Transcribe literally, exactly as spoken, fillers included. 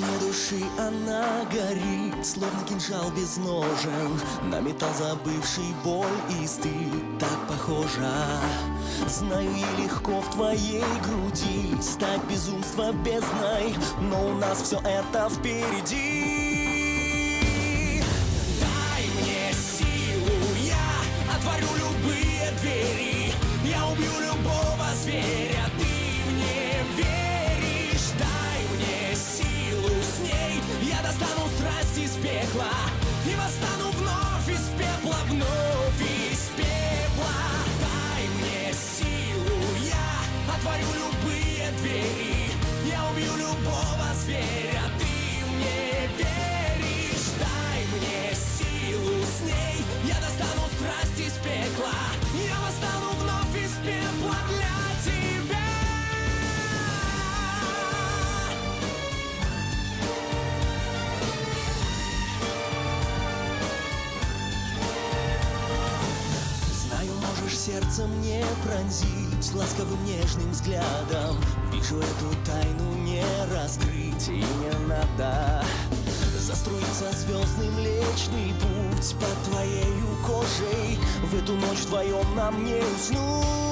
души она горит, словно кинжал без ножен, на металл забывший боль и стыд так похожа. Знаю, и легко в твоей груди стать безумства бездной, но у нас все это впереди. Дай мне силу, я отворю любые двери, я убью любого зверя, ты мне веришь? Дай мне силу, с ней я достану страсть из пекла и восстану вновь из пепла, вновь из пепла. Дай мне силу, я отворю любые двери, я убью любого зверя, ты мне веришь? Дай мне силу, с ней я достану страсть из пекла, я восстану вновь из пепла для тебя. Знаю, можешь сердце мне пронзить ласковым нежным взглядом. Вижу, эту тайну не раскрыть и не надо. Заструится звездный млечный путь под твоею кожей. В эту ночь вдвоем нам не уснуть.